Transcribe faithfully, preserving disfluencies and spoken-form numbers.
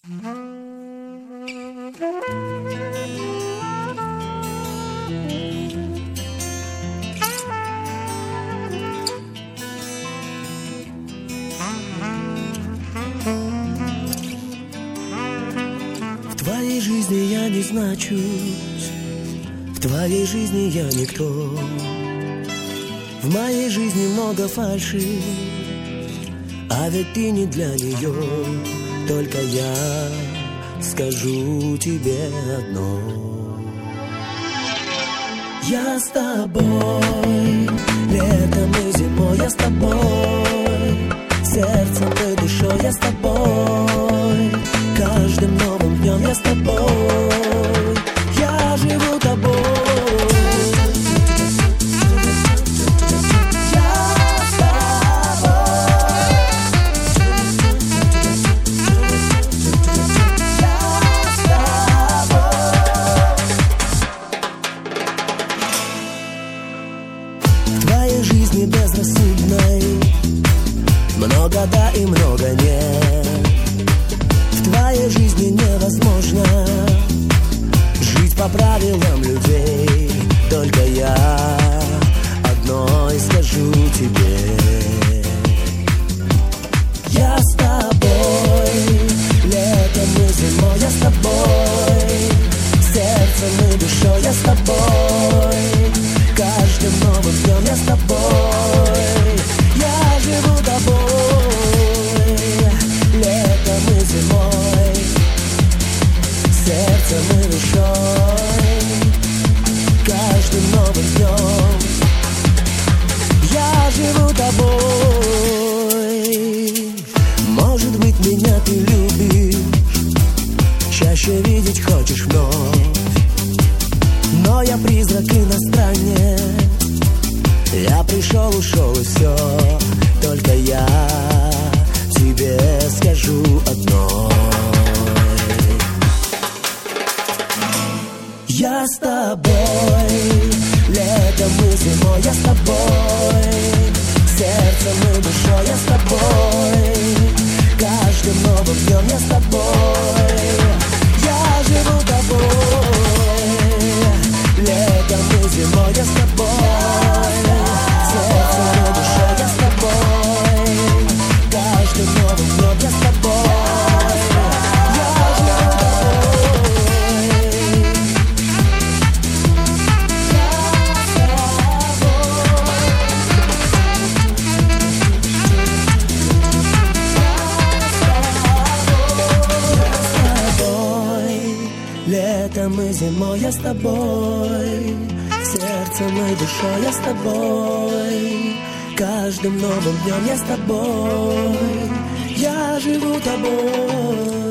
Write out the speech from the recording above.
В твоей жизни я не значусь, в твоей жизни я никто. В моей жизни много фальши, а ведь ты не для нее. Только я скажу тебе одно: я с тобой, летом и зимой я с тобой, сердцем и душой я с тобой, каждым новым днем я с тобой, я живу тобой. Безрассудной много да и много нет. В твоей жизни невозможно жить по правилам людей. Только я одно и скажу тебе: я с тобой, летом и зимой я с тобой, сердцем и душой я с тобой, каждым новым днем я с тобой, я живу тобой, летом и зимой, сердцем и душой, каждым новым днем, я живу тобой. Может быть, меня ты любишь, чаще видеть хочешь вновь, но я призрак иностранец. Я пришел, ушел и все. Только я тебе скажу одно: я с тобой, летом и зимой я с тобой, сердцем и душой я с тобой, каждым новым днем я с тобой, я живу тобой, летом и зимой я с тобой, сердцем и душой я с тобой, каждым новым днем я с тобой, я живу тобой. Летом и зимой я с тобой, сердцем и душой я с тобой, каждым новым днем я с тобой, я живу тобой.